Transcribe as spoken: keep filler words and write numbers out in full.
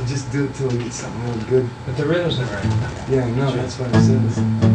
just do it till we get something real good. But the rhythm's not right. Yeah, I know, that's what it says.